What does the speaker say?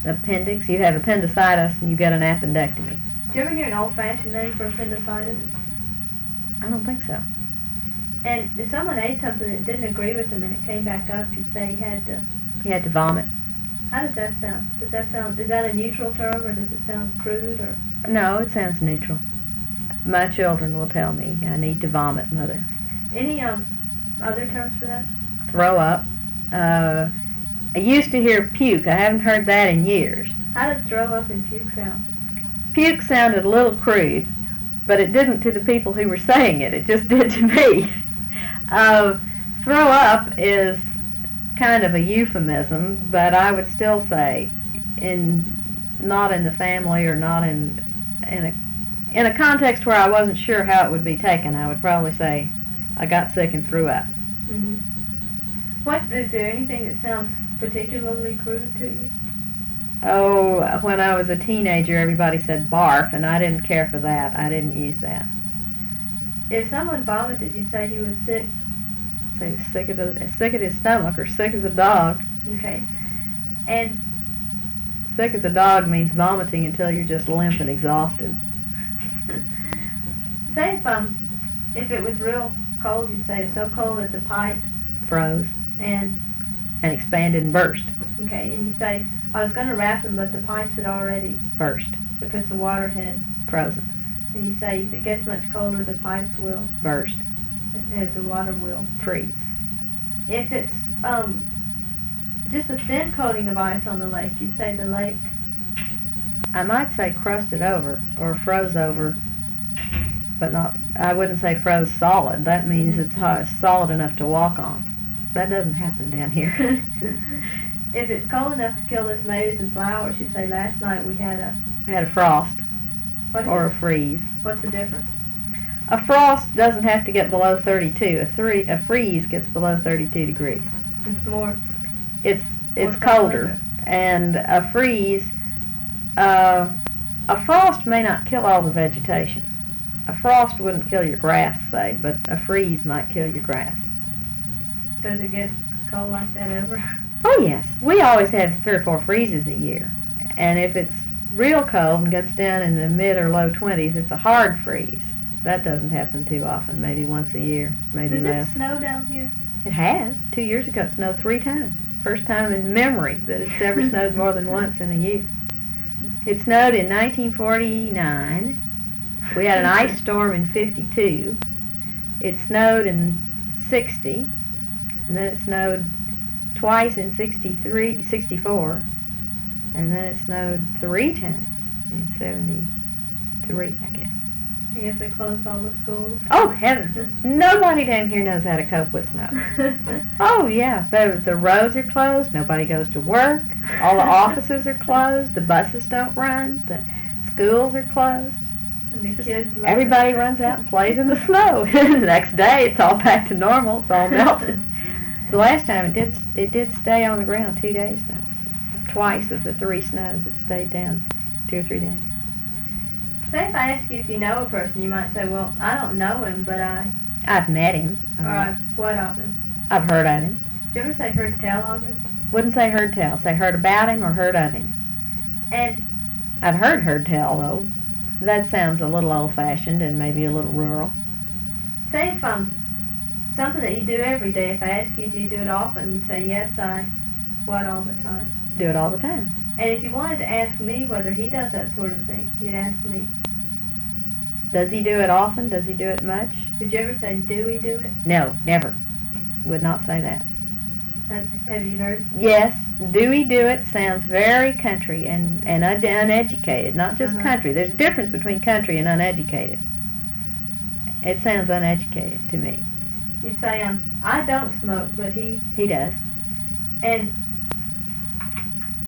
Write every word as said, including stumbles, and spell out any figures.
appendix. You have appendicitis and you get an appendectomy. Did you ever hear an old-fashioned name for appendicitis? I don't think so. And if someone ate something that didn't agree with him and it came back up, you'd say he had to... He had to vomit. How does that sound? Does that sound... Is that a neutral term, or does it sound crude, or... No, it sounds neutral. My children will tell me, I need to vomit, Mother. Any um other terms for that? Throw up. Uh, I used to hear puke. I haven't heard that in years. How did throw up and puke sound? Puke sounded a little crude, but it didn't to the people who were saying it. It just did to me. Uh, throw up is kind of a euphemism, but I would still say, in not in the family or not in in a in a context where I wasn't sure how it would be taken, I would probably say I got sick and threw up. Mm-hmm. What is there anything that sounds particularly crude to you? Oh, when I was a teenager, everybody said barf, and I didn't care for that. I didn't use that. If someone vomited, you'd say he was sick. So he was sick at, the, sick at his stomach, or sick as a dog. Okay. And sick as a dog means vomiting until you're just limp and exhausted. Say if um if it was real cold, you'd say it's so cold that the pipes froze and and expanded and burst. Okay, and you say I was going to wrap them, but the pipes had already burst because the water had frozen. And you say if it gets much colder, the pipes will burst. And the water will freeze. If it's um just a thin coating of ice on the lake, you'd say the lake. I might say crusted over or froze over, but not. I wouldn't say froze solid. That means it's hot, solid enough to walk on. That doesn't happen down here. If it's cold enough to kill the tomatoes and flowers, you say last night we had a... We had a frost. What or is, a freeze. What's the difference? A frost doesn't have to get below thirty-two. A, three, a freeze gets below thirty-two degrees. It's more... It's it's more colder. And a freeze... Uh, a frost may not kill all the vegetation. A frost wouldn't kill your grass, say, but a freeze might kill your grass. Does it get cold like that ever? Oh, yes. We always have three or four freezes a year. And if it's real cold and gets down in the mid or low twenties, it's a hard freeze. That doesn't happen too often, maybe once a year, maybe Does less. Does it snow down here? It has. Two years ago it snowed three times. First time in memory that it's ever snowed more than once in a year. It snowed in nineteen forty-nine. We had an ice storm in fifty-two. It snowed in sixty. And then it snowed twice in sixty-three, sixty-four. And then it snowed three times in seventy-three, I guess. I guess they closed all the schools. Oh, heavens. Nobody down here knows how to cope with snow. Oh, yeah. The, the roads are closed. Nobody goes to work. All the offices are closed. The buses don't run. The schools are closed. And the kids love Everybody it. runs out and plays in the snow. The next day, it's all back to normal. It's all melted. The last time, it did it did stay on the ground two days, though. Twice of the three snows, it stayed down two or three days. Say if I ask you if you know a person, you might say, well, I don't know him, but I... I've met him. Or Uh, I've what of him? I've heard of him. Did you ever say heard tell of him? Wouldn't say heard tell. Say heard about him or heard of him. And I've heard heard tell, though. That sounds a little old-fashioned and maybe a little rural. say if um something that you do every day, if I ask you, do you do it often, you'd say, yes, I what all the time. Do it all the time. And if you wanted to ask me whether he does that sort of thing, you'd ask me. Does he do it often? Does he do it much? Did you ever say, do we do it? No, never. Would not say that. Have, have you heard? Yes, do we do it sounds very country and, and un- uneducated, not just Uh-huh. country. There's a difference between country and uneducated. It sounds uneducated to me. You say, um, I don't smoke, but he, He does. and